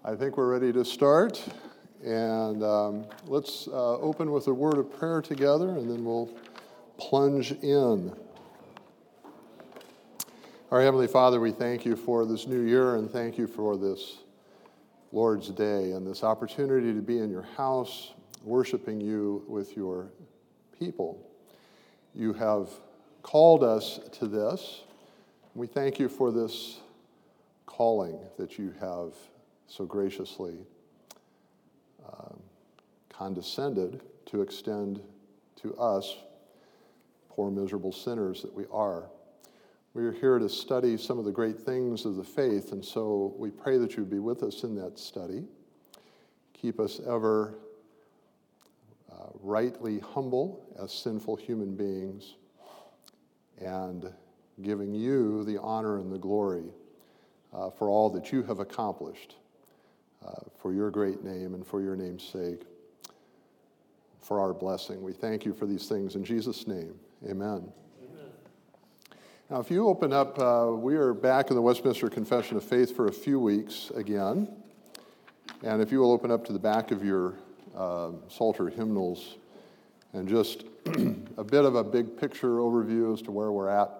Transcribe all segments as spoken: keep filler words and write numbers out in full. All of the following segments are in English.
I think we're ready to start, and um, let's uh, open with a word of prayer together, and then we'll plunge in. Our Heavenly Father, we thank you for this new year, and thank you for this Lord's Day, and this opportunity to be in your house, worshiping you with your people. You have called us to this. We thank you for this calling that you have so graciously um, condescended to extend to us, poor miserable sinners that we are. We are here to study some of the great things of the faith, and so we pray that you be with us in that study. Keep us ever uh, rightly humble as sinful human beings, and giving you the honor and the glory uh, for all that you have accomplished. Uh, for your great name and for your name's sake, for our blessing. We thank you for these things in Jesus' name. Amen. Amen. Now, if you open up, uh, we are back in the Westminster Confession of Faith for a few weeks again. And if you will open up to the back of your uh, Psalter hymnals and just a bit of a big picture overview as to where we're at.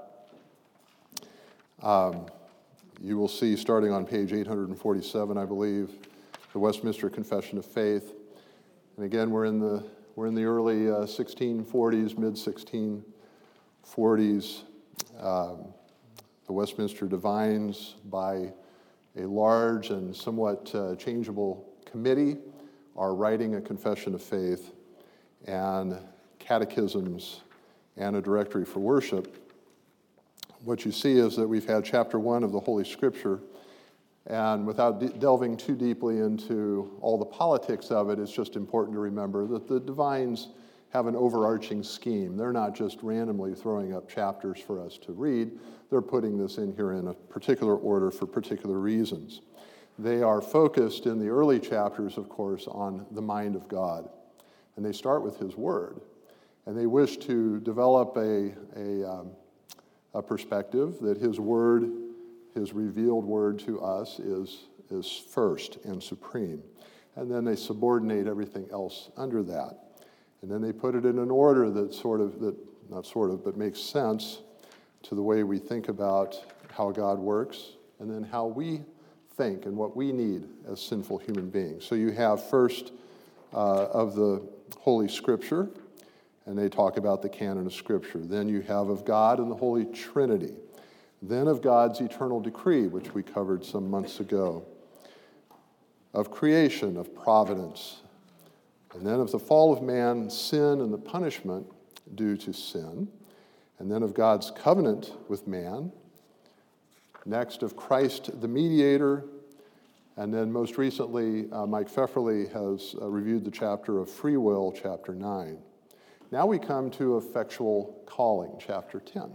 Um, you will see, starting on page eight forty-seven, I believe, the Westminster Confession of Faith. And again, we're in the we're in the early uh, sixteen forties, mid sixteen forties. Um, the Westminster Divines, by a large and somewhat uh, changeable committee, are writing a confession of faith and catechisms and a directory for worship. What you see is that we've had chapter one of the Holy Scripture. And without de- delving too deeply into all the politics of it, it's just important to remember that the divines have an overarching scheme. They're not just randomly throwing up chapters for us to read. They're putting this in here in a particular order for particular reasons. They are focused in the early chapters, of course, on the mind of God. And they start with His Word. And they wish to develop a, a, um, a perspective that His Word, His revealed word to us is, is first and supreme. And then they subordinate everything else under that. And then they put it in an order that sort of, that not sort of, but makes sense to the way we think about how God works, and then how we think and what we need as sinful human beings. So you have first uh, of the Holy Scripture, and they talk about the canon of Scripture. Then you have of God and the Holy Trinity. Then of God's eternal decree, which we covered some months ago, of creation, of providence, and then of the fall of man, sin, and the punishment due to sin, and then of God's covenant with man, next of Christ the mediator, and then most recently, uh, Mike Pfefferly has uh, reviewed the chapter of free will, chapter nine. Now we come to effectual calling, chapter ten.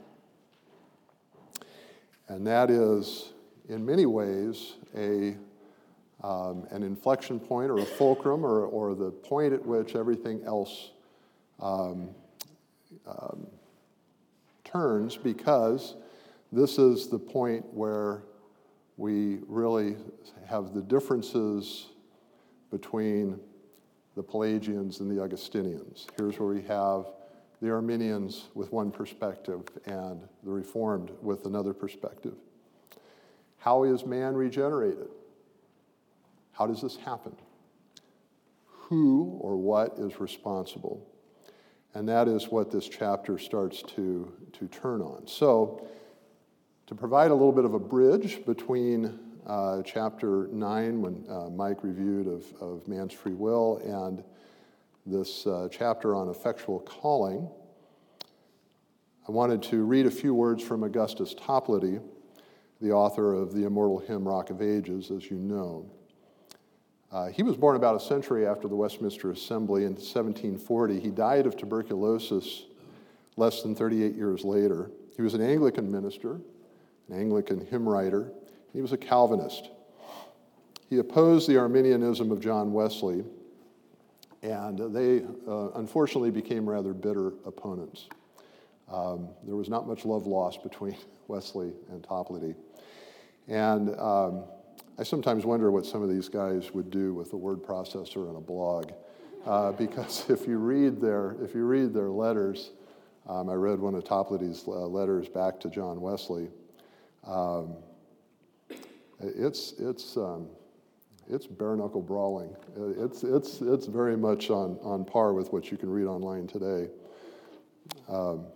And that is, in many ways, a um, an inflection point or a fulcrum or, or the point at which everything else um, um, turns, because this is the point where we really have the differences between the Pelagians and the Augustinians. Here's where we have the Arminians with one perspective and the Reformed with another perspective. How is man regenerated? How does this happen? Who or what is responsible? And that is what this chapter starts to, to turn on. So, to provide a little bit of a bridge between uh, chapter nine, when uh, Mike reviewed of, of man's free will, and this uh, chapter on effectual calling, I wanted to read a few words from Augustus Toplady, the author of the immortal hymn Rock of Ages, as you know. Uh, he was born about a century after the Westminster Assembly in seventeen forty. He died of tuberculosis less than thirty-eight years later. He was an Anglican minister, an Anglican hymn writer. He was a Calvinist. He opposed the Arminianism of John Wesley, and they uh, unfortunately became rather bitter opponents. Um, there was not much love lost between Wesley and Toplady. And um, I sometimes wonder what some of these guys would do with a word processor and a blog, uh, because if you read their if you read their letters, um, I read one of Toplady's uh, letters back to John Wesley. Um, it's it's um, it's bare knuckle brawling. It's it's it's very much on on par with what you can read online today. Um,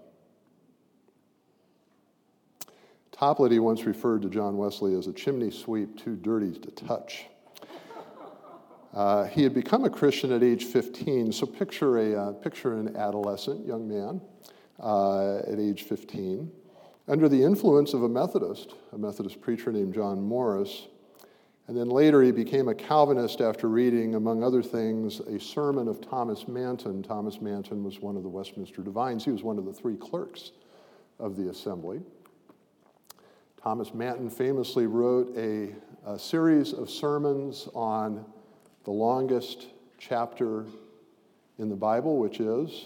Toplady once referred to John Wesley as a chimney sweep too dirty to touch. Uh, he had become a Christian at age fifteen, so picture a uh, picture an adolescent young man uh, at age fifteen, under the influence of a Methodist, a Methodist preacher named John Morris, and then later he became a Calvinist after reading, among other things, a sermon of Thomas Manton. Thomas Manton was one of the Westminster Divines. He was one of the three clerks of the assembly. Thomas Manton famously wrote a, a series of sermons on the longest chapter in the Bible, which is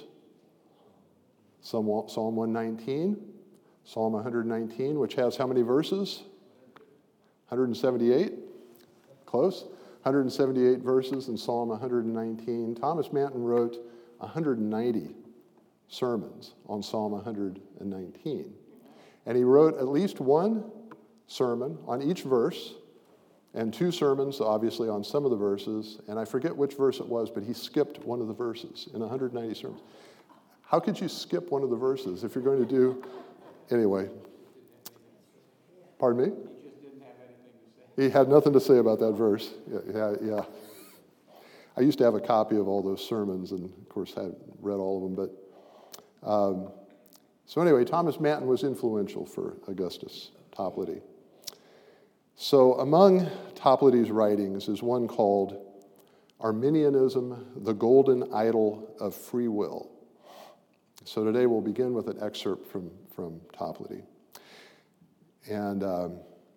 Psalm one nineteen, Psalm one nineteen, which has how many verses? one hundred seventy-eight? Close. one hundred seventy-eight verses in Psalm one nineteen. Thomas Manton wrote one hundred ninety sermons on Psalm one nineteen. And he wrote at least one sermon on each verse, and two sermons, obviously, on some of the verses. And I forget which verse it was, but he skipped one of the verses in one hundred ninety sermons. How could you skip one of the verses if you're going to do... Anyway. Pardon me? He just didn't have anything to say. He had nothing to say about that verse. Yeah, yeah, yeah. I used to have a copy of all those sermons, and of course I read all of them, but... Um, So anyway, Thomas Manton was influential for Augustus Toplady. So among Toplady's writings is one called Arminianism, the Golden Idol of Free Will. So today we'll begin with an excerpt from, from Toplady. And um,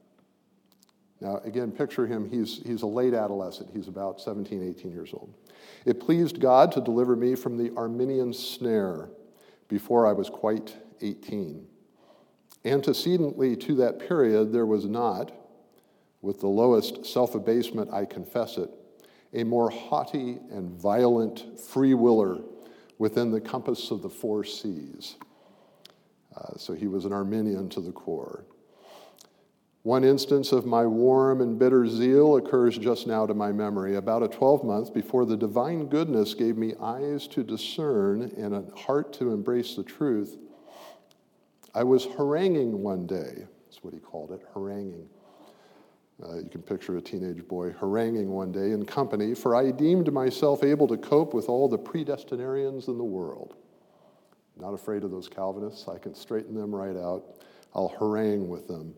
now again, picture him, he's, he's a late adolescent. He's about seventeen, eighteen years old. It pleased God to deliver me from the Arminian snare before I was quite eighteen. Antecedently to that period, there was not, with the lowest self-abasement I confess it, a more haughty and violent free-willer within the compass of the four seas. Uh, so he was an Arminian to the core. One instance of my warm and bitter zeal occurs just now to my memory. About a twelvemonth before the divine goodness gave me eyes to discern and a heart to embrace the truth, I was haranguing one day. That's what he called it, haranguing. Uh, you can picture a teenage boy haranguing one day in company, for I deemed myself able to cope with all the predestinarians in the world. Not afraid of those Calvinists. I can straighten them right out. I'll harangue with them.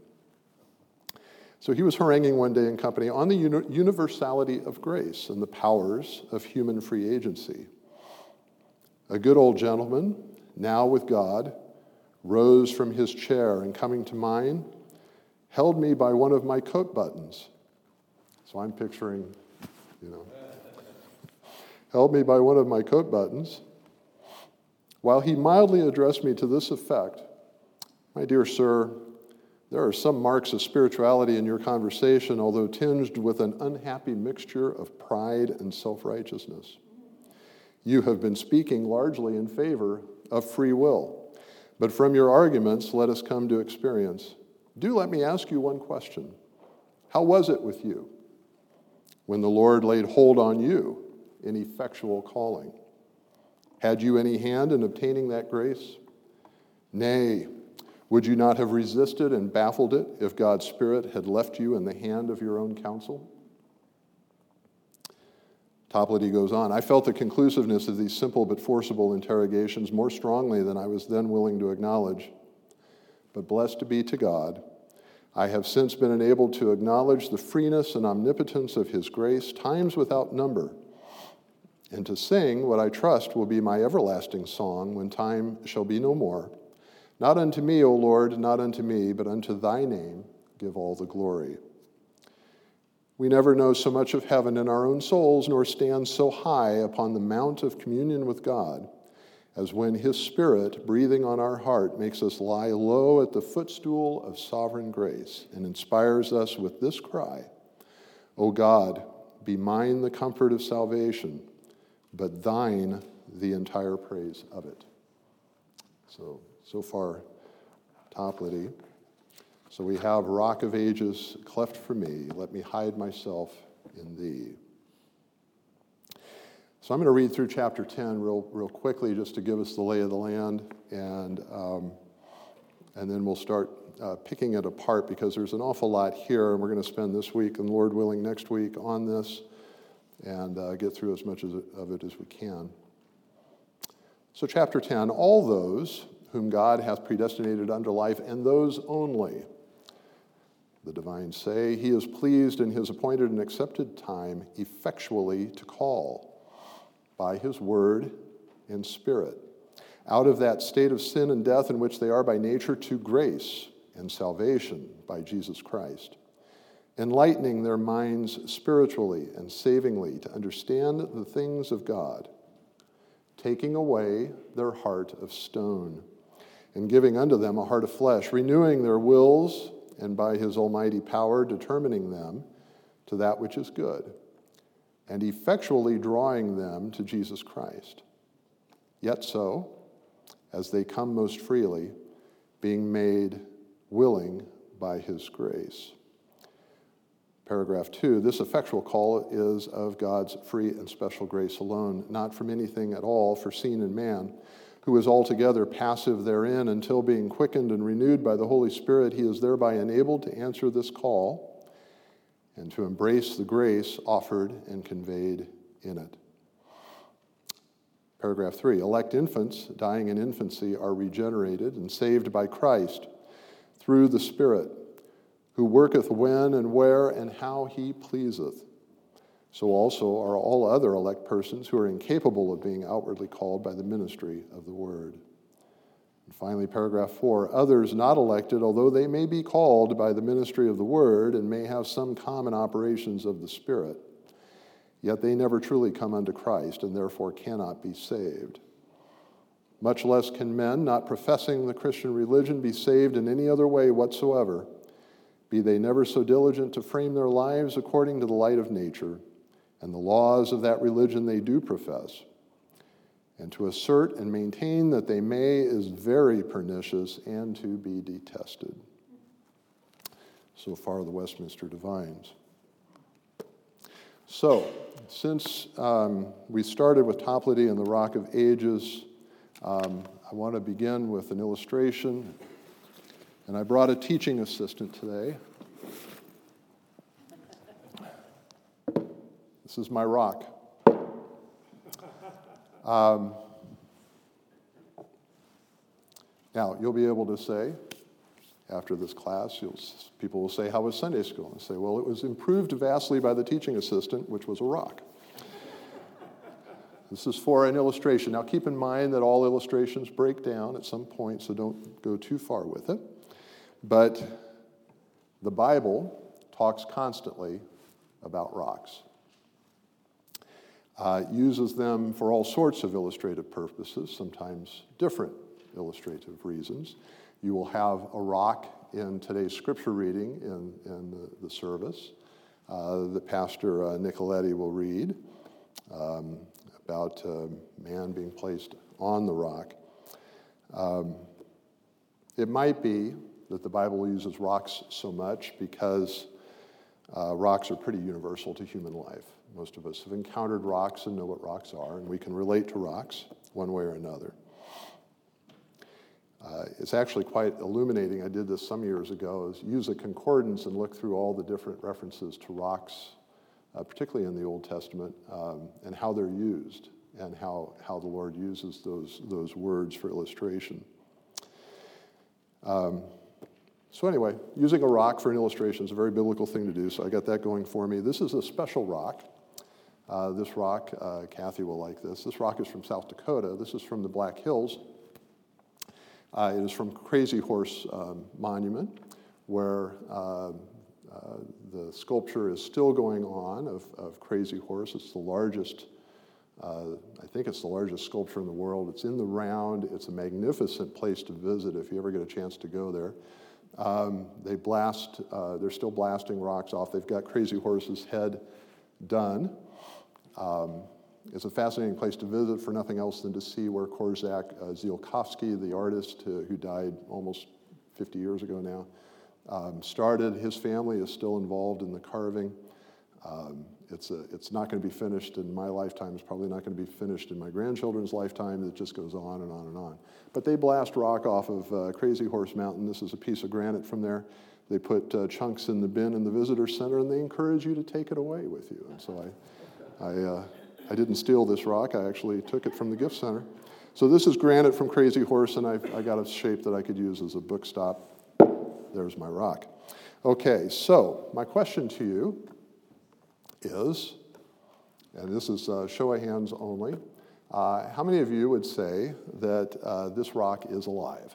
So he was haranguing one day in company on the uni- universality of grace and the powers of human free agency. A good old gentleman, now with God, rose from his chair and coming to mine, held me by one of my coat buttons. So I'm picturing, you know, held me by one of my coat buttons, while he mildly addressed me to this effect: "My dear sir, there are some marks of spirituality in your conversation, although tinged with an unhappy mixture of pride and self-righteousness. You have been speaking largely in favor of free will, but from your arguments, let us come to experience. Do let me ask you one question. How was it with you when the Lord laid hold on you in effectual calling? Had you any hand in obtaining that grace? Nay, would you not have resisted and baffled it if God's Spirit had left you in the hand of your own counsel?" Toplady goes on, "I felt the conclusiveness of these simple but forcible interrogations more strongly than I was then willing to acknowledge. But blessed be to God, I have since been enabled to acknowledge the freeness and omnipotence of His grace, times without number, and to sing what I trust will be my everlasting song when time shall be no more. Not unto me, O Lord, not unto me, but unto thy name give all the glory. We never know so much of heaven in our own souls, nor stand so high upon the mount of communion with God, as when His Spirit, breathing on our heart, makes us lie low at the footstool of sovereign grace and inspires us with this cry: O God, be mine the comfort of salvation, but thine the entire praise of it. So, so far, Toplady. So we have Rock of Ages, cleft for me, let me hide myself in thee. So I'm going to read through chapter ten real, real quickly just to give us the lay of the land, and, um, and then we'll start uh, picking it apart because there's an awful lot here, and we're going to spend this week and Lord willing next week on this and uh, get through as much as, of it as we can. So chapter ten, all those whom God hath predestinated unto life, and those only, the divines say, he is pleased in his appointed and accepted time effectually to call by his word and spirit, out of that state of sin and death in which they are by nature to grace and salvation by Jesus Christ, enlightening their minds spiritually and savingly to understand the things of God, taking away their heart of stone, and giving unto them a heart of flesh, renewing their wills, and by his almighty power determining them to that which is good, and effectually drawing them to Jesus Christ. Yet so, as they come most freely, being made willing by his grace. Paragraph two, this effectual call is of God's free and special grace alone, not from anything at all foreseen in man, who is altogether passive therein, until being quickened and renewed by the Holy Spirit, he is thereby enabled to answer this call and to embrace the grace offered and conveyed in it. Paragraph three, elect infants dying in infancy are regenerated and saved by Christ through the Spirit, who worketh when and where and how he pleaseth. So also are all other elect persons who are incapable of being outwardly called by the ministry of the word. And finally, paragraph four, others not elected, although they may be called by the ministry of the word and may have some common operations of the Spirit, yet they never truly come unto Christ and therefore cannot be saved. Much less can men not professing the Christian religion be saved in any other way whatsoever, be they never so diligent to frame their lives according to the light of nature and the laws of that religion they do profess. And to assert and maintain that they may is very pernicious and to be detested. So far, the Westminster Divines. So, since um, we started with Toplady and the Rock of Ages, um, I want to begin with an illustration. And I brought a teaching assistant today. This is my rock. Um, now, you'll be able to say, after this class, you'll, people will say, how was Sunday school? And say, well, it was improved vastly by the teaching assistant, which was a rock. This is for an illustration. Now, keep in mind that all illustrations break down at some point, so don't go too far with it. But the Bible talks constantly about rocks. Uh, uses them for all sorts of illustrative purposes, sometimes different illustrative reasons. You will have a rock in today's scripture reading in, in the, the service uh, that Pastor uh, Nicoletti will read um, about a man being placed on the rock. Um, it might be that the Bible uses rocks so much because uh, rocks are pretty universal to human life. Most of us have encountered rocks and know what rocks are, and we can relate to rocks one way or another. Uh, it's actually quite illuminating. I did this some years ago, is use a concordance and look through all the different references to rocks, uh, particularly in the Old Testament, um, and how they're used and how, how the Lord uses those, those words for illustration. Um, So anyway, using a rock for an illustration is a very biblical thing to do, so I got that going for me. This is a special rock. Uh, this rock, uh, Kathy will like this. This rock is from South Dakota. This is from the Black Hills. Uh, it is from Crazy Horse um, Monument, where uh, uh, the sculpture is still going on of, of Crazy Horse. It's the largest, uh, I think it's the largest sculpture in the world. It's in the round. It's a magnificent place to visit if you ever get a chance to go there. Um, they blast, uh, they're still blasting rocks off. They've got Crazy Horse's head done. Um, it's a fascinating place to visit for nothing else than to see where Korczak uh, Ziolkowski, the artist uh, who died almost fifty years ago now, um, started. His family is still involved in the carving. Um, it's, a, it's not going to be finished in my lifetime. It's probably not going to be finished in my grandchildren's lifetime. It just goes on and on and on. But they blast rock off of uh, Crazy Horse Mountain. This is a piece of granite from there. They put uh, chunks in the bin in the visitor center, and they encourage you to take it away with you. And so I, I, uh, I didn't steal this rock. I actually took it from the gift center. So this is granite from Crazy Horse, and I, I got a shape that I could use as a book stop. There's my rock. Okay, so my question to you is, and this is uh, show of hands only, uh, how many of you would say that uh, this rock is alive?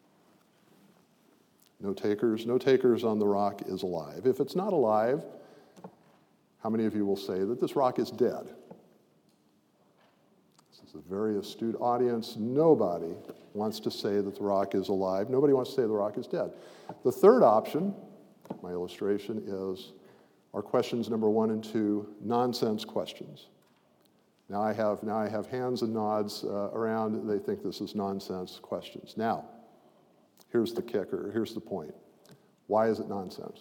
No takers, no takers on the rock is alive. If it's not alive, how many of you will say that this rock is dead? This is a very astute audience. Nobody wants to say that the rock is alive. Nobody wants to say the rock is dead. The third option, my illustration, is are questions number one and two nonsense questions. Now I have, now I have hands and nods uh, around. They think this is nonsense questions. Now, here's the kicker. Here's the point. Why is it nonsense?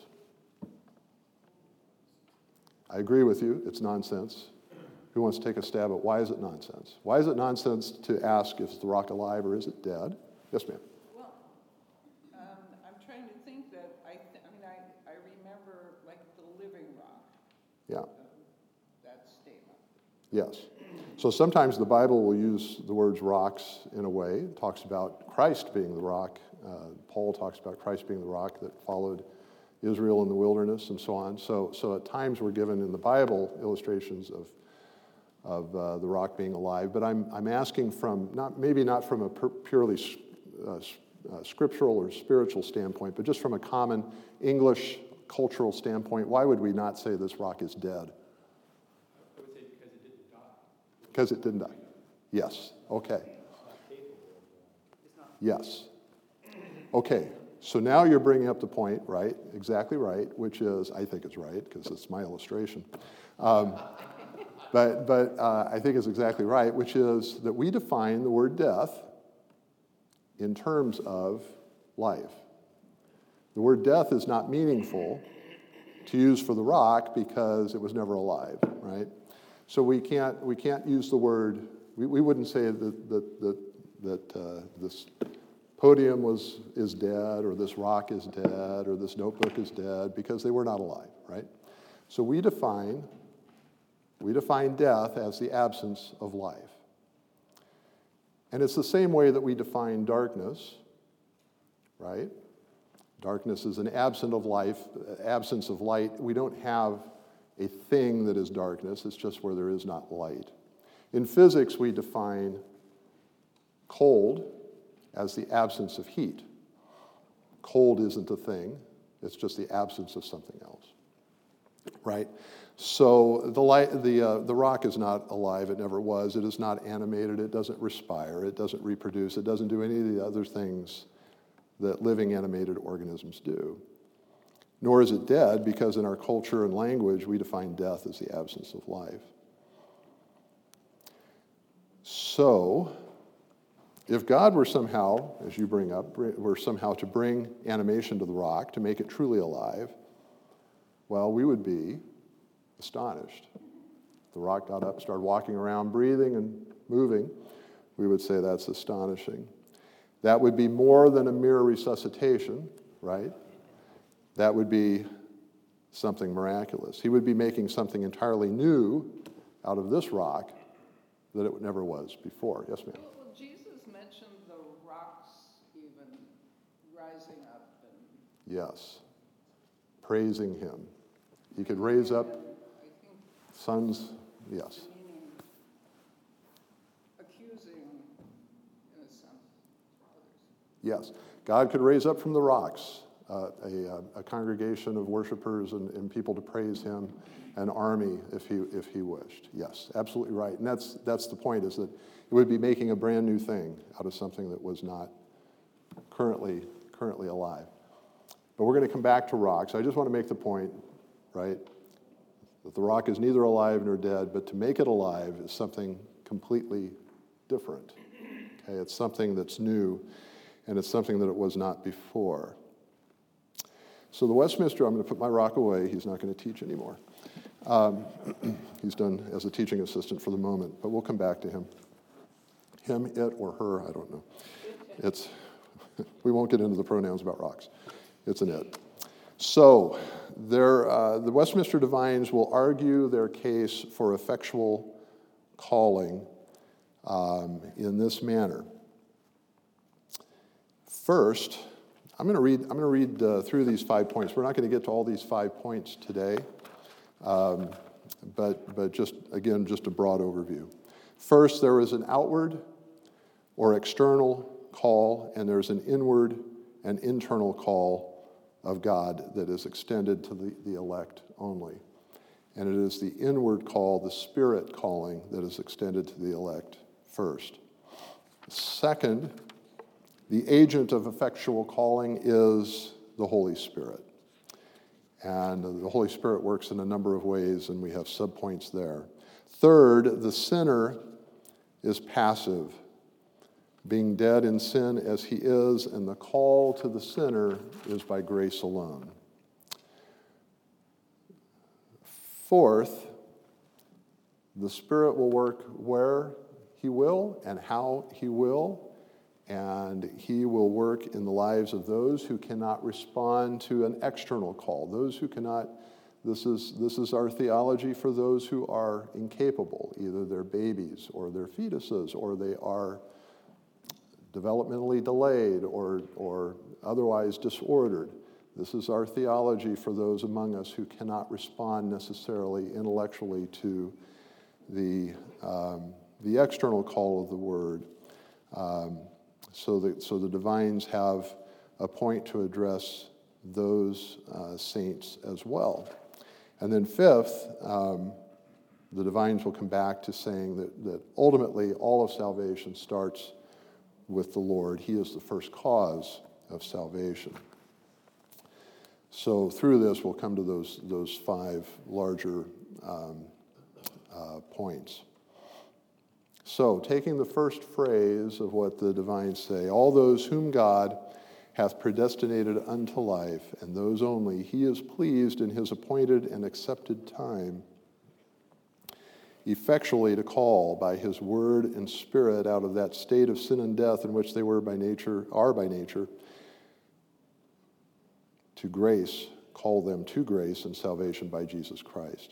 I agree with you. It's nonsense. Who wants to take a stab at why is it nonsense? Why is it nonsense to ask if the rock alive or is it dead? Yes, ma'am. Well, um, I'm trying to think that I, th- I mean, I, I remember like the living rock. Yeah. Uh, that statement. Yes. So sometimes the Bible will use the words rocks in a way. It talks about Christ being the rock. Uh, Paul talks about Christ being the rock that followed Israel in the wilderness and so on. So, so at times we're given in the Bible illustrations of of uh, the rock being alive. But I'm I'm asking from not maybe not from a per- purely uh, uh, scriptural or spiritual standpoint, but just from a common English cultural standpoint. Why would we not say this rock is dead? I would say because it didn't die. Because it didn't die. Yes. Okay. Yes. Okay. So now you're bringing up the point, right? Exactly right, which is, I think it's right, because it's my illustration. Um, but but uh, I think it's exactly right, which is that we define the word death in terms of life. The word death is not meaningful to use for the rock because it was never alive, right? So we can't we can't use the word, we, we wouldn't say that that that, that uh, this podium was is dead, or this rock is dead, or this notebook is dead, because they were not alive, right? So we define we define death as the absence of life. And it's the same way that we define darkness, right? Darkness is an absence of life, absence of light. We don't have a thing that is darkness. It's just where there is not light. In physics, we define cold as the absence of heat. Cold isn't a thing. It's just the absence of something else, right? So the light, the uh, the rock is not alive. It never was. It is not animated. It doesn't respire. It doesn't reproduce. It doesn't do any of the other things that living animated organisms do. Nor is it dead, because in our culture and language, we define death as the absence of life. So, if God were somehow, as you bring up, were somehow to bring animation to the rock, to make it truly alive, well, we would be astonished. The rock got up, started walking around, breathing and moving. We would say that's astonishing. That would be more than a mere resuscitation, right? That would be something miraculous. He would be making something entirely new out of this rock that it never was before. Yes, ma'am? Well, Jesus mentioned the rocks even rising up. And yes. Praising him. He could raise up I think sons, yes. meaning accusing, in a sense, others. Yes. God could raise up from the rocks uh, a, a congregation of worshipers and, and people to praise him, an army if he if he wished. Yes, absolutely right. And that's that's the point, is that it would be making a brand new thing out of something that was not currently currently alive. But we're going to come back to rocks. I just want to make the point, right, that the rock is neither alive nor dead, but to make it alive is something completely different. Okay, it's something that's new, and it's something that it was not before. So the Westminster, I'm going to put my rock away. He's not going to teach anymore. Um, he's done as a teaching assistant for the moment, but we'll come back to him. Him, it, or her, I don't know. It's, we won't get into the pronouns about rocks. It's an it. So there, uh, the Westminster Divines will argue their case for effectual calling um, in this manner. First, I'm going to read. I'm going to read uh, through these five points. We're not going to get to all these five points today, um, but but just again, just a broad overview. First, there is an outward or external call, and there's an inward and internal call of God that is extended to the, the elect only. And it is the inward call, the Spirit calling, that is extended to the elect first. Second, the agent of effectual calling is the Holy Spirit. And the Holy Spirit works in a number of ways, and we have subpoints there. Third, the sinner is passive, being dead in sin as he is, and the call to the sinner is by grace alone. Fourth, the Spirit will work where he will and how he will, and he will work in the lives of those who cannot respond to an external call, those who cannot. This is, this is our theology for those who are incapable. Either they're babies or they're fetuses or they are developmentally delayed or, or otherwise disordered. This is our theology for those among us who cannot respond necessarily intellectually to the, um, the external call of the Word. Um, so, that, so the divines have a point to address those uh, saints as well. And then fifth, um, the divines will come back to saying that, that ultimately all of salvation starts with the Lord. He is the first cause of salvation. So through this, we'll come to those, those five larger um, uh, points. So taking the first phrase of what the divines say, all those whom God hath predestinated unto life, and those only he is pleased in his appointed and accepted time effectually to call by his word and Spirit out of that state of sin and death in which they were by nature, are by nature, to grace, call them to grace and salvation by Jesus Christ.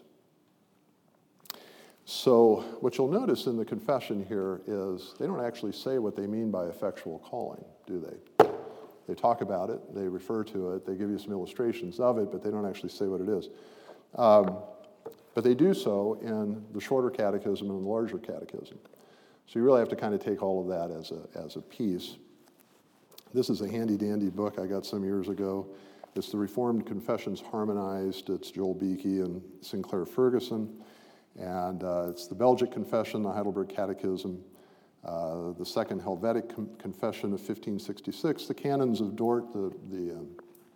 So what you'll notice in the confession here is they don't actually say what they mean by effectual calling, do they? They talk about it, they refer to it, they give you some illustrations of it, but they don't actually say what it is. Um, But they do so in the shorter catechism and the larger catechism. So you really have to kind of take all of that as a, as a piece. This is a handy-dandy book I got some years ago. It's the Reformed Confessions Harmonized. It's Joel Beakey and Sinclair Ferguson. And uh, it's the Belgic Confession, the Heidelberg Catechism, uh, the Second Helvetic Com- Confession of fifteen sixty-six, the Canons of Dort, the, the um,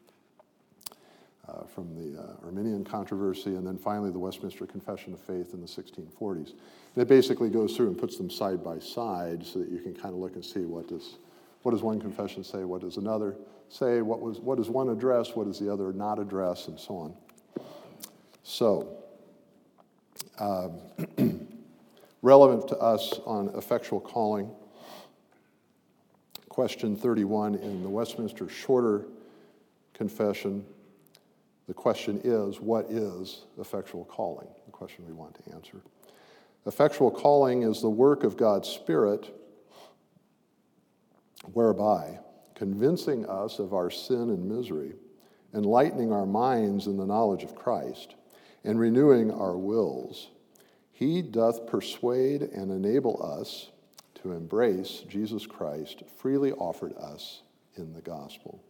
Uh, from the uh, Arminian controversy, and then finally the Westminster Confession of Faith in the sixteen forties. And it basically goes through and puts them side by side so that you can kind of look and see what does what does one confession say, what does another say, what was what does one address, what does the other not address, and so on. So, um, relevant to us on effectual calling, question thirty-one in the Westminster Shorter Confession. The question is, what is effectual calling? The question we want to answer. Effectual calling is the work of God's Spirit, whereby, convincing us of our sin and misery, enlightening our minds in the knowledge of Christ, and renewing our wills, he doth persuade and enable us to embrace Jesus Christ freely offered us in the gospel.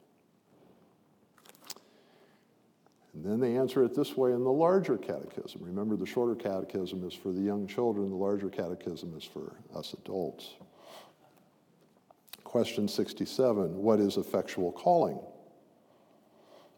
And then they answer it this way in the larger catechism. Remember, the shorter catechism is for the young children. The larger catechism is for us adults. Question sixty-seven, what is effectual calling?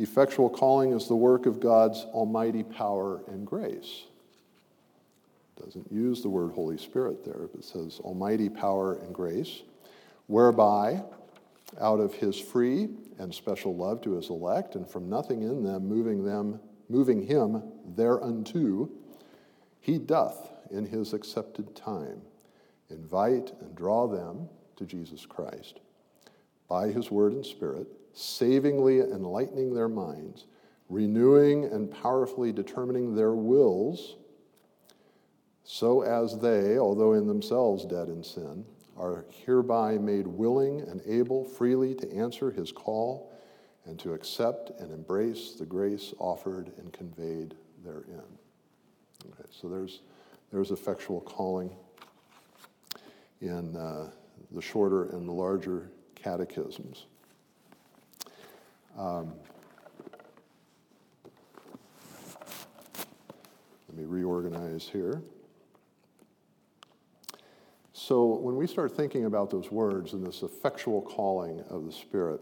Effectual calling is the work of God's almighty power and grace. It doesn't use the word Holy Spirit there, but it says almighty power and grace, whereby, out of his free and special love to his elect, and from nothing in them moving them, moving him thereunto, he doth in his accepted time invite and draw them to Jesus Christ by his word and spirit, savingly enlightening their minds, renewing and powerfully determining their wills, so as they, although in themselves dead in sin, are hereby made willing and able freely to answer his call and to accept and embrace the grace offered and conveyed therein. Okay, so there's, there's effectual calling in uh, the shorter and the larger catechisms. Um, let me reorganize here. So when we start thinking about those words and this effectual calling of the Spirit,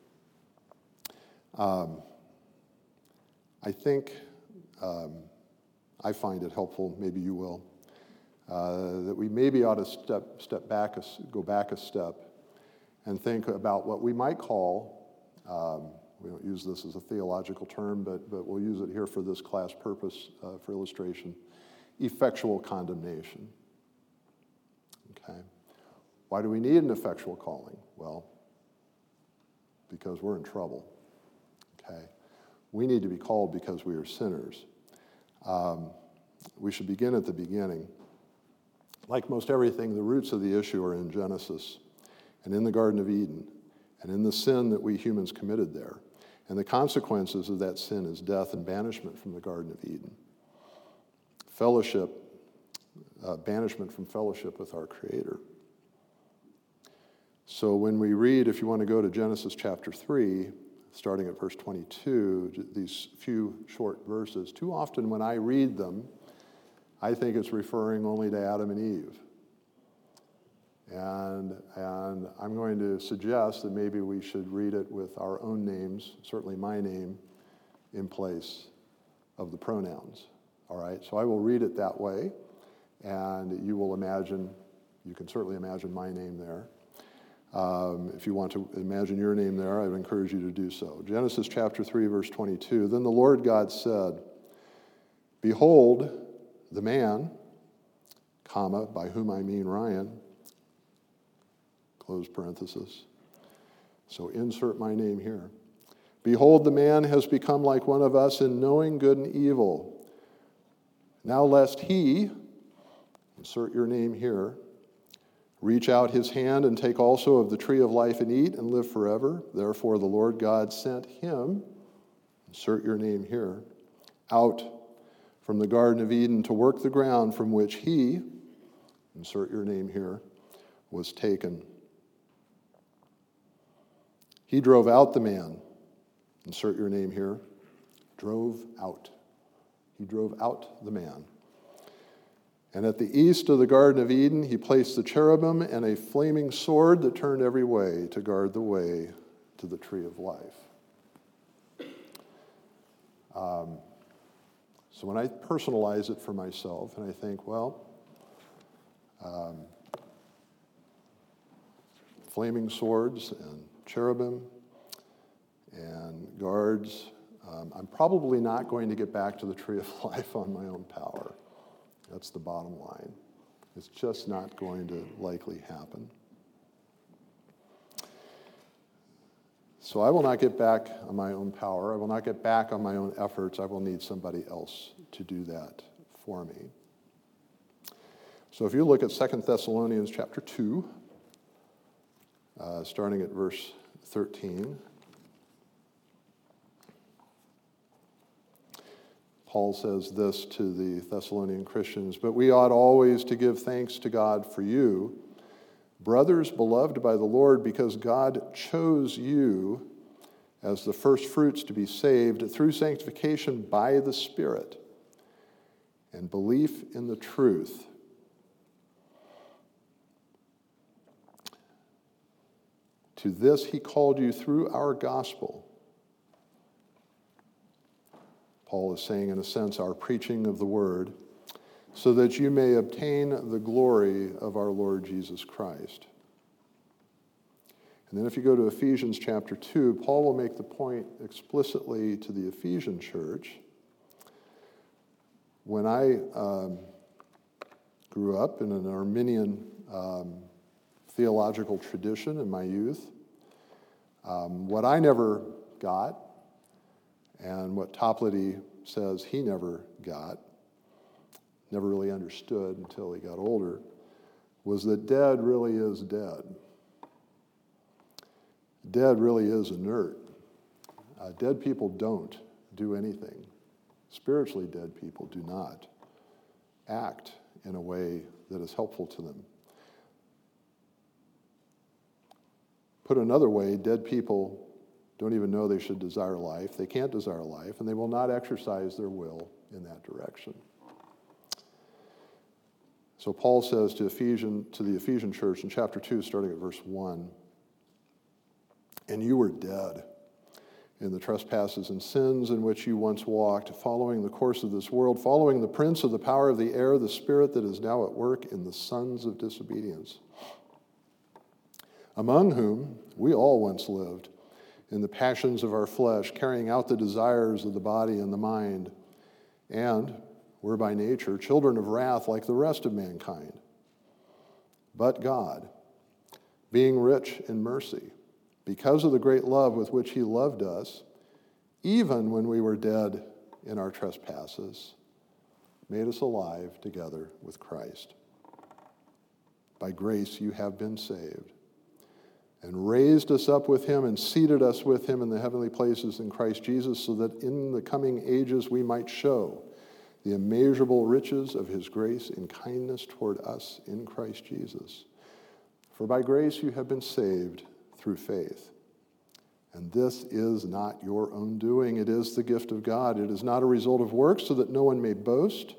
um, I think um, I find it helpful, maybe you will, uh, that we maybe ought to step step back, a, go back a step, and think about what we might call, um, we don't use this as a theological term, but, but we'll use it here for this class purpose, uh, for illustration, effectual condemnation. Okay. Why do we need an effectual calling? Well, because we're in trouble. Okay. We need to be called because we are sinners. Um, we should begin at the beginning. Like most everything, the roots of the issue are in Genesis and in the Garden of Eden and in the sin that we humans committed there. And the consequences of that sin is death and banishment from the Garden of Eden. Fellowship, uh, banishment from fellowship with our Creator. So when we read, if you want to go to Genesis chapter three, starting at verse twenty-two, these few short verses, too often when I read them, I think it's referring only to Adam and Eve. And, and I'm going to suggest that maybe we should read it with our own names, certainly my name, in place of the pronouns. All right, so I will read it that way, and you will imagine, you can certainly imagine my name there. Um, if you want to imagine your name there, I would encourage you to do so. Genesis chapter three, verse twenty-two, Then the Lord God said, Behold, the man, comma, by whom I mean Ryan, close parenthesis. So insert my name here. Behold, the man has become like one of us in knowing good and evil. Now lest he, insert your name here, reach out his hand and take also of the tree of life and eat and live forever. Therefore the Lord God sent him, insert your name here, out from the Garden of Eden to work the ground from which he, insert your name here, was taken. He drove out the man, insert your name here, drove out. He drove out the man. And at the east of the Garden of Eden, he placed the cherubim and a flaming sword that turned every way to guard the way to the tree of life. Um, so when I personalize it for myself, and I think, well, um, flaming swords and cherubim and guards, um, I'm probably not going to get back to the tree of life on my own power. That's the bottom line. It's just not going to likely happen. So I will not get back on my own power. I will not get back on my own efforts. I will need somebody else to do that for me. So if you look at Second Thessalonians chapter two, uh, starting at verse thirteen, Paul says this to the Thessalonian Christians, But we ought always to give thanks to God for you, brothers beloved by the Lord, because God chose you as the first fruits to be saved through sanctification by the Spirit and belief in the truth. To this he called you through our gospel, Paul is saying, in a sense, our preaching of the word, so that you may obtain the glory of our Lord Jesus Christ. And then if you go to Ephesians chapter two, Paul will make the point explicitly to the Ephesian church. When I um, grew up in an Arminian um, theological tradition in my youth, um, what I never got, and what Toplady says he never got, never really understood until he got older, was that dead really is dead. Dead really is inert. Uh, dead people don't do anything. Spiritually dead people do not act in a way that is helpful to them. Put another way, dead people don't even know they should desire life. They can't desire life, and they will not exercise their will in that direction. So Paul says to Ephesian, to the Ephesian church in chapter two, starting at verse one, "And you were dead in the trespasses and sins in which you once walked, following the course of this world, following the prince of the power of the air, the spirit that is now at work in the sons of disobedience, among whom we all once lived in the passions of our flesh, carrying out the desires of the body and the mind, and were by nature children of wrath like the rest of mankind. But God, being rich in mercy, because of the great love with which he loved us, even when we were dead in our trespasses, made us alive together with Christ. By grace you have been saved, and raised us up with him and seated us with him in the heavenly places in Christ Jesus, so that in the coming ages we might show the immeasurable riches of his grace and kindness toward us in Christ Jesus. For by grace you have been saved through faith. And this is not your own doing. It is the gift of God. It is not a result of works, so that no one may boast.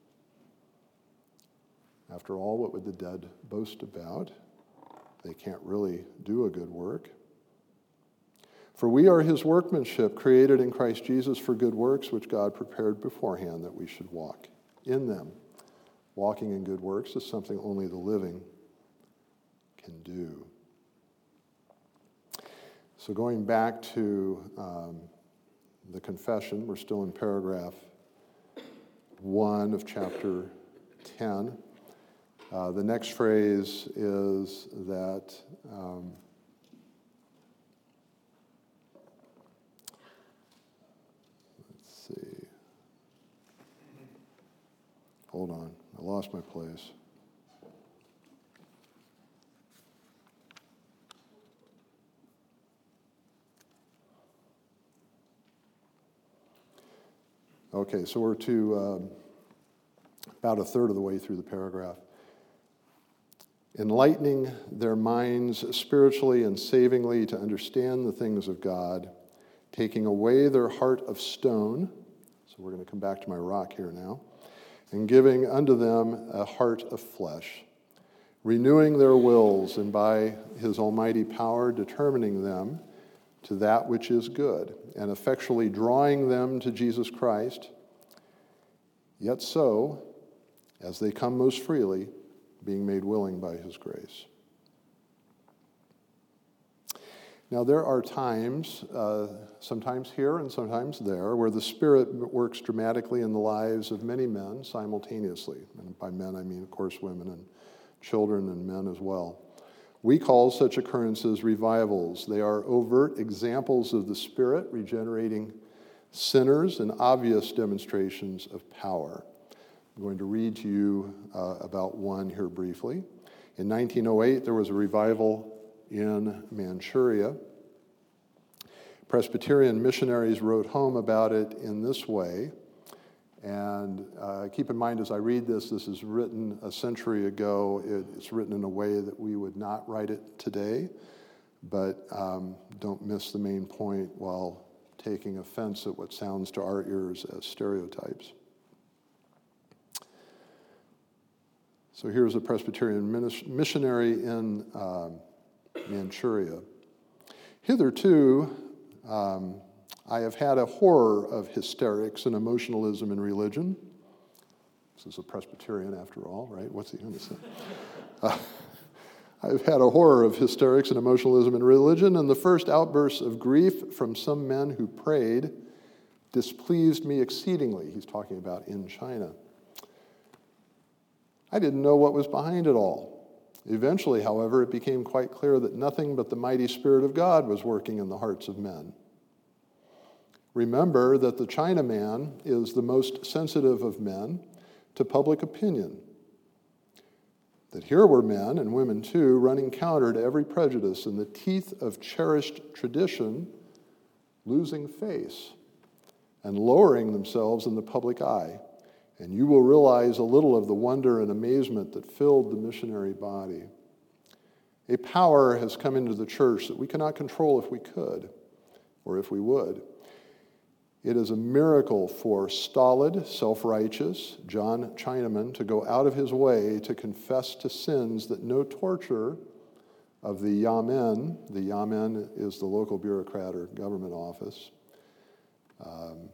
After all, what would the dead boast about? They can't really do a good work. For we are his workmanship, created in Christ Jesus for good works, which God prepared beforehand that we should walk in them. Walking in good works is something only the living can do. So going back to um, the confession, we're still in paragraph one of chapter ten. Uh, the next phrase is that um, let's see. Hold on, I lost my place. Okay, so we're to um, about a third of the way through the paragraph. Enlightening their minds spiritually and savingly to understand the things of God, taking away their heart of stone, so we're going to come back to my rock here now, and giving unto them a heart of flesh, renewing their wills, and by his almighty power determining them to that which is good, and effectually drawing them to Jesus Christ, yet so, as they come most freely, being made willing by his grace. Now, there are times, uh, sometimes here and sometimes there, where the Spirit works dramatically in the lives of many men simultaneously. And by men, I mean, of course, women and children and men as well. We call such occurrences revivals. They are overt examples of the Spirit regenerating sinners and obvious demonstrations of power. I'm going to read to you uh, about one here briefly. In nineteen oh eight, there was a revival in Manchuria. Presbyterian missionaries wrote home about it in this way. And uh, keep in mind, as I read this, this is written a century ago. It, it's written in a way that we would not write it today. But um, don't miss the main point while taking offense at what sounds to our ears as stereotypes. So here's a Presbyterian missionary in um, Manchuria. Hitherto, um, I have had a horror of hysterics and emotionalism in religion. This is a Presbyterian after all, right? What's he going to say? Uh, I've had a horror of hysterics and emotionalism in religion, and the first outbursts of grief from some men who prayed displeased me exceedingly. He's talking about in China. I didn't know what was behind it all. Eventually, however, it became quite clear that nothing but the mighty Spirit of God was working in the hearts of men. Remember that the Chinaman is the most sensitive of men to public opinion. That here were men, and women too, running counter to every prejudice in the teeth of cherished tradition, losing face and lowering themselves in the public eye. And you will realize a little of the wonder and amazement that filled the missionary body. A power has come into the church that we cannot control if we could, or if we would. It is a miracle for stolid, self-righteous John Chinaman to go out of his way to confess to sins that no torture of the Yamen, the Yamen is the local bureaucrat or government office, um,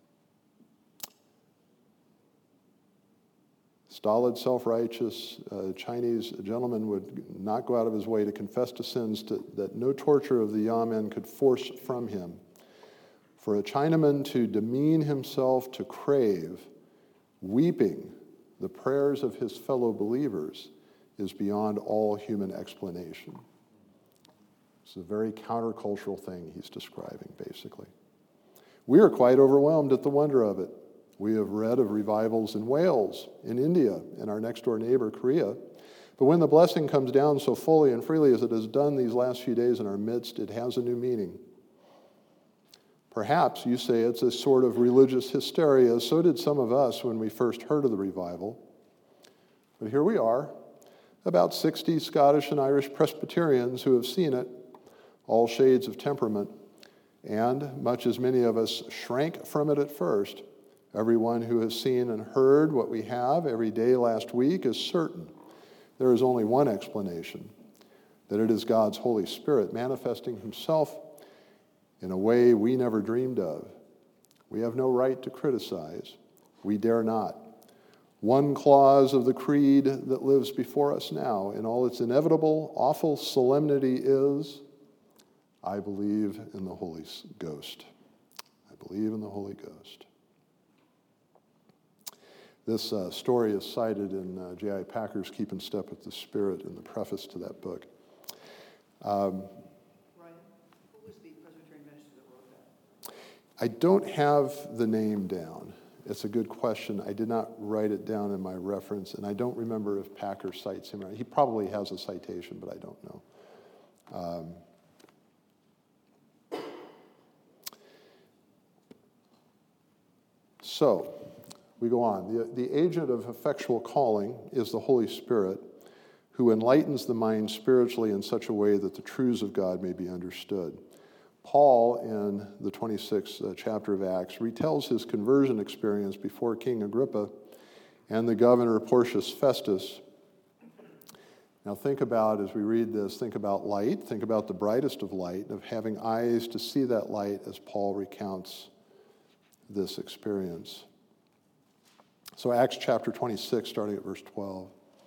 stolid, self-righteous uh, Chinese gentleman would not go out of his way to confess to sins to, that no torture of the Yamen could force from him. For a Chinaman to demean himself to crave, weeping, the prayers of his fellow believers is beyond all human explanation. It's a very countercultural thing he's describing, basically. We are quite overwhelmed at the wonder of it. We have read of revivals in Wales, in India, in our next-door neighbor, Korea. But when the blessing comes down so fully and freely as it has done these last few days in our midst, it has a new meaning. Perhaps you say it's a sort of religious hysteria. So did some of us when we first heard of the revival. But here we are, about sixty Scottish and Irish Presbyterians who have seen it, all shades of temperament. And much as many of us shrank from it at first, everyone who has seen and heard what we have every day last week is certain there is only one explanation, that it is God's Holy Spirit manifesting himself in a way we never dreamed of. We have no right to criticize. We dare not. One clause of the creed that lives before us now in all its inevitable, awful solemnity is, I believe in the Holy Ghost. I believe in the Holy Ghost. This uh, story is cited in uh, J I Packer's Keep in Step with the Spirit in the preface to that book. Um, I don't have the name down. It's a good question. I did not write it down in my reference, and I don't remember if Packer cites him. He probably has a citation, but I don't know. Um, so, we go on. The, the agent of effectual calling is the Holy Spirit, who enlightens the mind spiritually in such a way that the truths of God may be understood. Paul, in the twenty-sixth uh, chapter of Acts, retells his conversion experience before King Agrippa and the governor Porcius Festus. Now think about, as we read this, think about light, think about the brightest of light, of having eyes to see that light as Paul recounts this experience. So Acts chapter twenty-six, starting at verse twelve.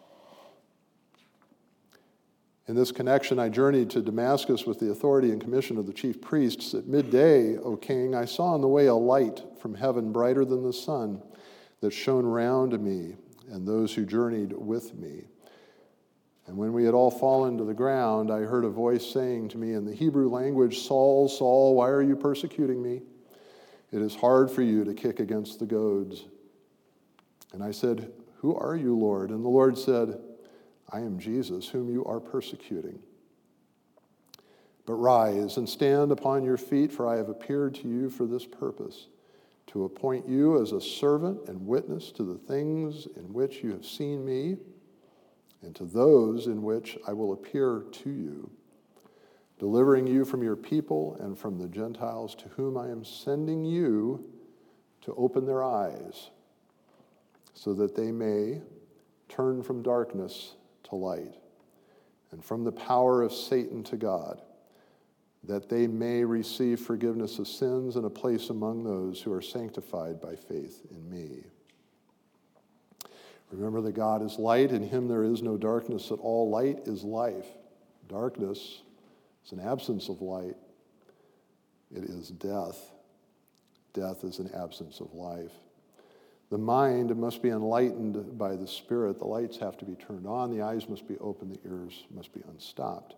In this connection, I journeyed to Damascus with the authority and commission of the chief priests. At midday, O king, I saw on the way a light from heaven brighter than the sun that shone round me and those who journeyed with me. And when we had all fallen to the ground, I heard a voice saying to me in the Hebrew language, Saul, Saul, why are you persecuting me? It is hard for you to kick against the goads. And I said, who are you, Lord? And the Lord said, I am Jesus, whom you are persecuting. But rise and stand upon your feet, for I have appeared to you for this purpose, to appoint you as a servant and witness to the things in which you have seen me, and to those in which I will appear to you, delivering you from your people and from the Gentiles, to whom I am sending you to open their eyes, so that they may turn from darkness to light, and from the power of Satan to God, that they may receive forgiveness of sins and a place among those who are sanctified by faith in me. Remember that God is light, in him there is no darkness at all. Light is life. Darkness is an absence of light. It is death. Death is an absence of life. The mind must be enlightened by the Spirit. The lights have to be turned on. The eyes must be open. The ears must be unstopped.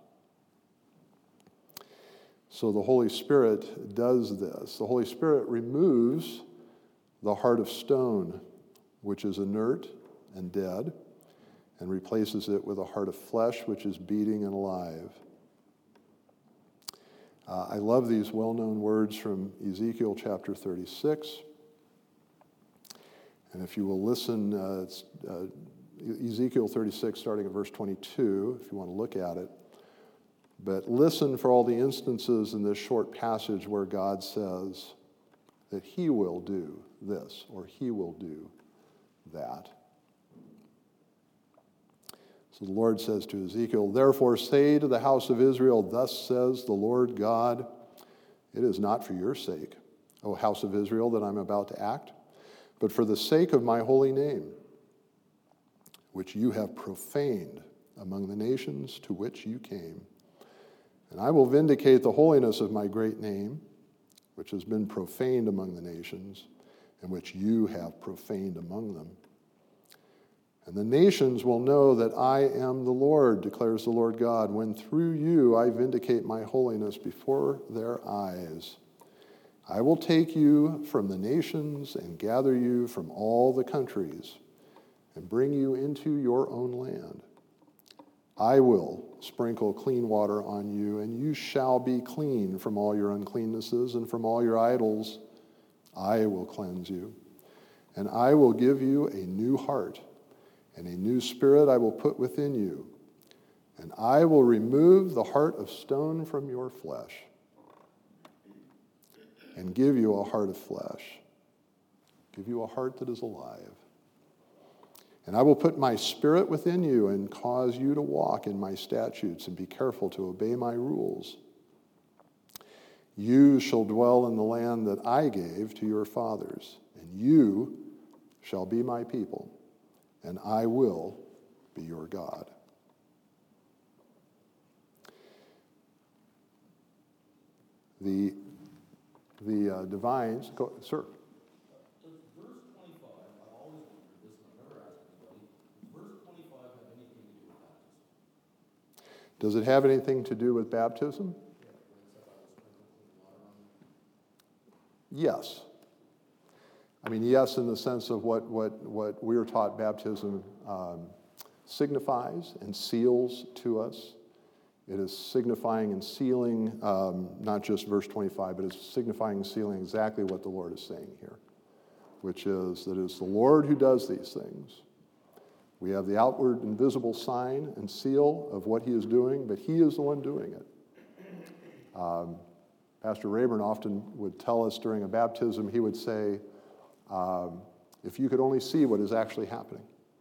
So the Holy Spirit does this. The Holy Spirit removes the heart of stone, which is inert and dead, and replaces it with a heart of flesh, which is beating and alive. Uh, I love these well-known words from Ezekiel chapter thirty-six. And if you will listen, uh, it's, uh, Ezekiel thirty-six, starting at verse twenty-two, if you want to look at it. But listen for all the instances in this short passage where God says that he will do this or he will do that. So the Lord says to Ezekiel, "Therefore say to the house of Israel, thus says the Lord God, it is not for your sake, O house of Israel, that I'm about to act, but for the sake of my holy name, which you have profaned among the nations to which you came. And I will vindicate the holiness of my great name, which has been profaned among the nations, and which you have profaned among them. And the nations will know that I am the Lord, declares the Lord God, when through you I vindicate my holiness before their eyes. I will take you from the nations and gather you from all the countries and bring you into your own land. I will sprinkle clean water on you, and you shall be clean from all your uncleannesses and from all your idols. I will cleanse you, and I will give you a new heart, and a new spirit I will put within you, and I will remove the heart of stone from your flesh and give you a heart of flesh, give you a heart that is alive. And I will put my spirit within you and cause you to walk in my statutes and be careful to obey my rules. You shall dwell in the land that I gave to your fathers, and you shall be my people, and I will be your God." The, the uh, divines, go, sir. Does verse twenty-five, I always wondered this, and I've never asked anybody, does verse twenty-five have anything to do with baptism? Does it have anything to do with baptism? Yeah, when it said I will sprinkle clean water on you. Yes. I mean, yes, in the sense of what, what, what we are taught baptism um, signifies and seals to us. It is signifying and sealing, um, not just verse twenty-five, but it's signifying and sealing exactly what the Lord is saying here, which is that it is the Lord who does these things. We have the outward and visible sign and seal of what he is doing, but he is the one doing it. Um, Pastor Rayburn often would tell us during a baptism, he would say, um, if you could only see what is actually happening.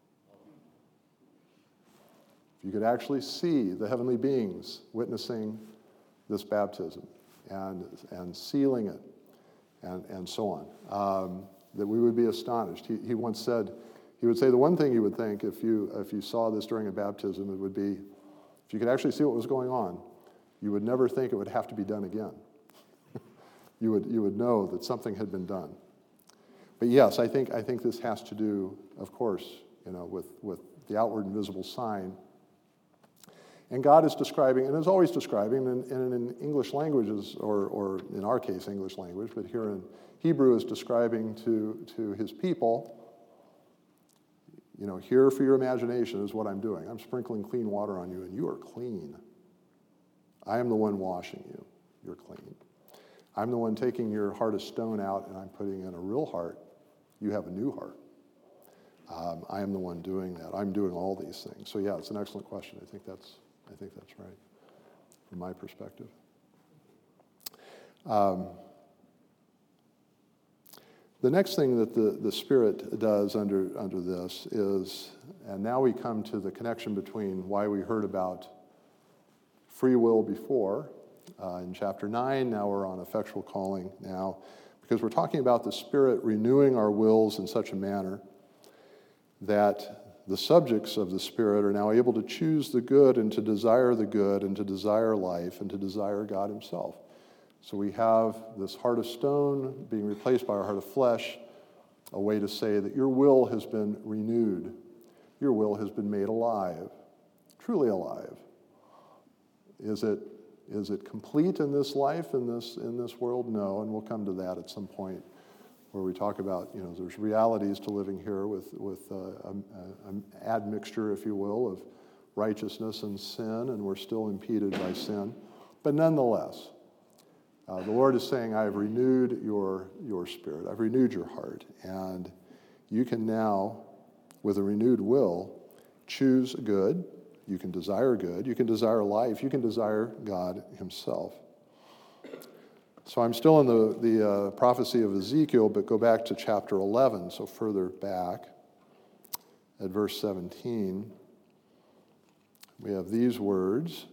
If you could actually see the heavenly beings witnessing this baptism and, and sealing it and, and so on, um, that we would be astonished. He, he once said, he would say the one thing you would think if you, if you saw this during a baptism, it would be, if you could actually see what was going on, you would never think it would have to be done again. you would, you would know that something had been done. But yes, I think I think this has to do, of course, you know, with, with the outward and visible sign. And God is describing, and is always describing, and, and in English languages, or, or in our case, English language, but here in Hebrew is describing to, to his people, you know, here for your imagination is what I'm doing. I'm sprinkling clean water on you, and you are clean. I am the one washing you. You're clean. I'm the one taking your heart of stone out, and I'm putting in a real heart. You have a new heart. Um, I am the one doing that. I'm doing all these things. So yeah, it's an excellent question. I think that's, I think that's right, from my perspective. Um, the next thing that the, the Spirit does under, under this is, and now we come to the connection between why we heard about free will before uh, in chapter nine. Now we're on effectual calling now, because we're talking about the Spirit renewing our wills in such a manner that the subjects of the Spirit are now able to choose the good and to desire the good and to desire life and to desire God himself. So we have this heart of stone being replaced by our heart of flesh, a way to say that your will has been renewed. Your will has been made alive, truly alive. Is it, is it complete in this life, in this, in this world? No, and we'll come to that at some point where we talk about, you know, there's realities to living here with, with uh, an admixture, if you will, of righteousness and sin, and we're still impeded by sin. But nonetheless, uh, the Lord is saying, I have renewed your, your spirit. I've renewed your heart. And you can now, with a renewed will, choose good. You can desire good. You can desire life. You can desire God himself. So I'm still in the, the uh, prophecy of Ezekiel, but go back to chapter eleven, so further back at verse seventeen. We have these words.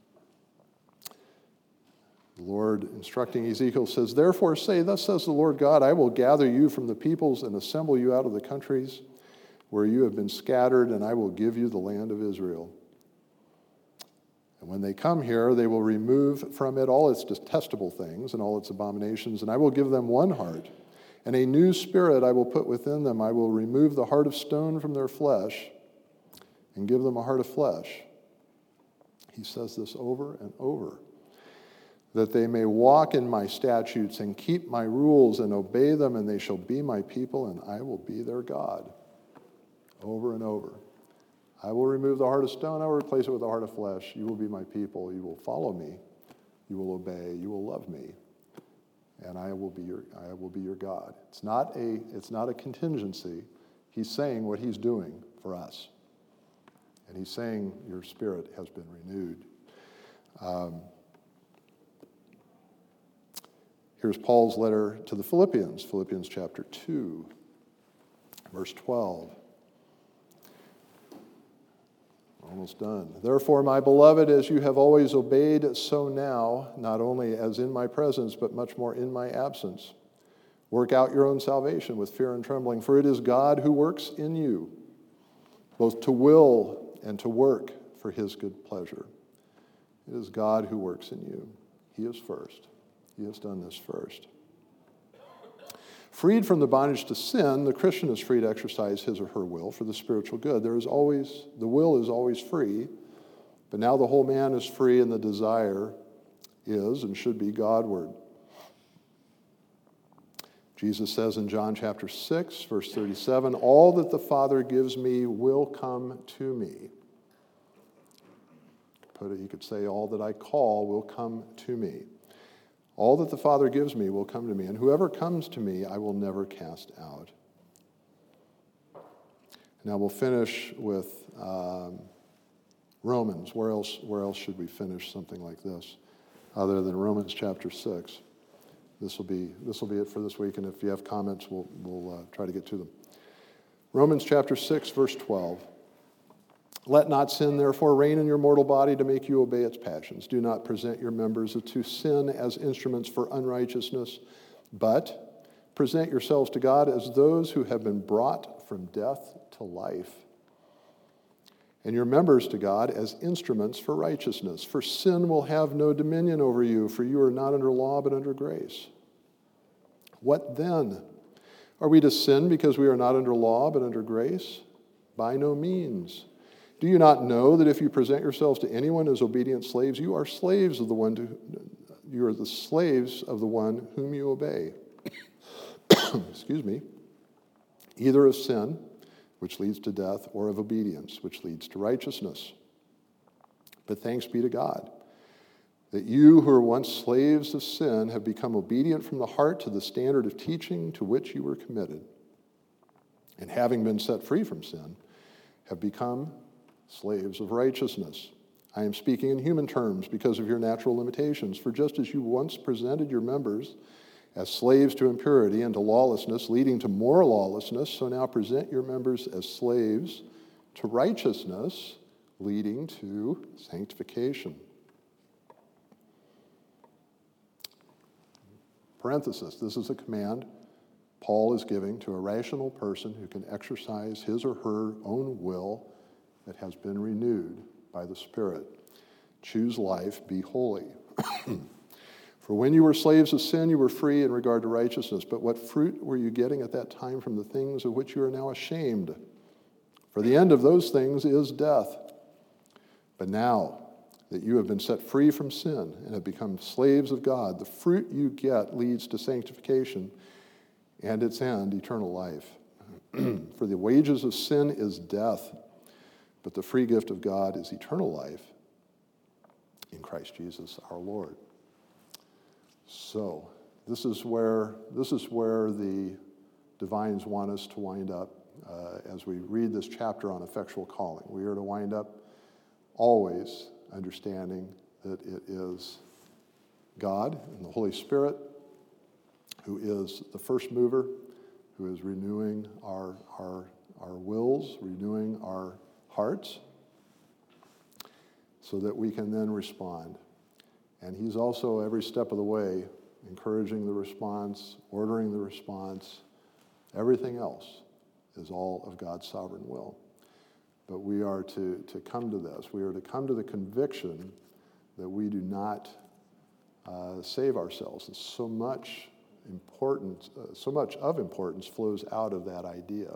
The Lord instructing Ezekiel says, therefore say, thus says the Lord God, I will gather you from the peoples and assemble you out of the countries where you have been scattered, and I will give you the land of Israel. And when they come here, they will remove from it all its detestable things and all its abominations, and I will give them one heart, and a new spirit I will put within them. I will remove the heart of stone from their flesh and give them a heart of flesh. He says this over and over, that they may walk in my statutes and keep my rules and obey them, and they shall be my people, and I will be their God. Over and over. I will remove the heart of stone, I will replace it with a heart of flesh. You will be my people, you will follow me, you will obey, you will love me, and I will be your I will be your God. It's not a it's not a contingency. He's saying what he's doing for us. And he's saying your spirit has been renewed. Um, here's Paul's letter to the Philippians, Philippians chapter two, verse twelve. Almost done. Therefore, my beloved, as you have always obeyed, so now, not only as in my presence, but much more in my absence, work out your own salvation with fear and trembling, for it is God who works in you, both to will and to work for his good pleasure. It is God who works in you. He is first. He has done this first. Freed from the bondage to sin, the Christian is free to exercise his or her will for the spiritual good. There is always, the will is always free, but now the whole man is free, and the desire is and should be Godward. Jesus says in John chapter six, verse thirty-seven, all that the Father gives me will come to me. Put it, you could say, all that I call will come to me. All that the Father gives me will come to me, and whoever comes to me I will never cast out. Now we'll finish with um, Romans. Where else, where else should we finish something like this other than Romans chapter six? This will be, this will be it for this week, and if you have comments, we'll, we'll uh, try to get to them. Romans chapter six, verse twelve. Let not sin, therefore, reign in your mortal body to make you obey its passions. Do not present your members to sin as instruments for unrighteousness, but present yourselves to God as those who have been brought from death to life, and your members to God as instruments for righteousness. For sin will have no dominion over you, for you are not under law but under grace. What then? Are we to sin because we are not under law but under grace? By no means. Do you not know that if you present yourselves to anyone as obedient slaves, you are slaves of the one to, you are the slaves of the one whom you obey? Excuse me. Either of sin, which leads to death, or of obedience, which leads to righteousness. But thanks be to God that you who were once slaves of sin have become obedient from the heart to the standard of teaching to which you were committed. And having been set free from sin, have become slaves of righteousness. I am speaking in human terms because of your natural limitations. For just as you once presented your members as slaves to impurity and to lawlessness, leading to more lawlessness, so now present your members as slaves to righteousness, leading to sanctification. Parenthesis, this is a command Paul is giving to a rational person who can exercise his or her own will that has been renewed by the Spirit. Choose life, be holy. For when you were slaves of sin, you were free in regard to righteousness. But what fruit were you getting at that time from the things of which you are now ashamed? For the end of those things is death. But now that you have been set free from sin and have become slaves of God, the fruit you get leads to sanctification and its end, eternal life. For the wages of sin is death, but the free gift of God is eternal life in Christ Jesus our Lord. So, this is where this is where the divines want us to wind up uh, as we read this chapter on effectual calling. We are to wind up always understanding that it is God and the Holy Spirit who is the first mover, who is renewing our our our wills, renewing our hearts, so that we can then respond. And he's also, every step of the way, encouraging the response, ordering the response. Everything else is all of God's sovereign will. But we are to, to come to this. We are to come to the conviction that we do not uh, save ourselves. And so much importance, uh, so much of importance flows out of that idea.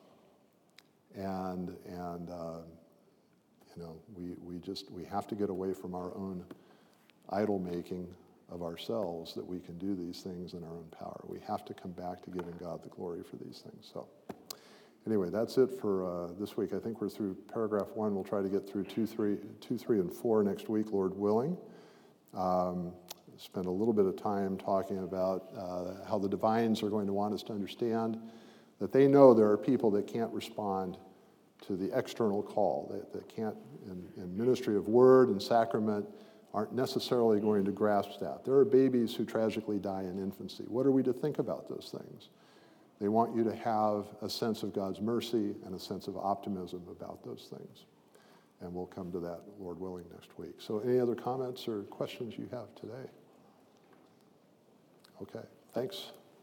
And, and uh, you know, we, we just, we have to get away from our own idol making of ourselves that we can do these things in our own power. We have to come back to giving God the glory for these things. So anyway, that's it for uh, this week. I think we're through paragraph one. We'll try to get through two, three, two, three, and four next week, Lord willing. Um, spend a little bit of time talking about uh, how the divines are going to want us to understand that they know there are people that can't respond to the external call, that, that can't, in, in ministry of word and sacrament, aren't necessarily going to grasp that. There are babies who tragically die in infancy. What are we to think about those things? They want you to have a sense of God's mercy and a sense of optimism about those things. And we'll come to that, Lord willing, next week. So any other comments or questions you have today? Okay, thanks.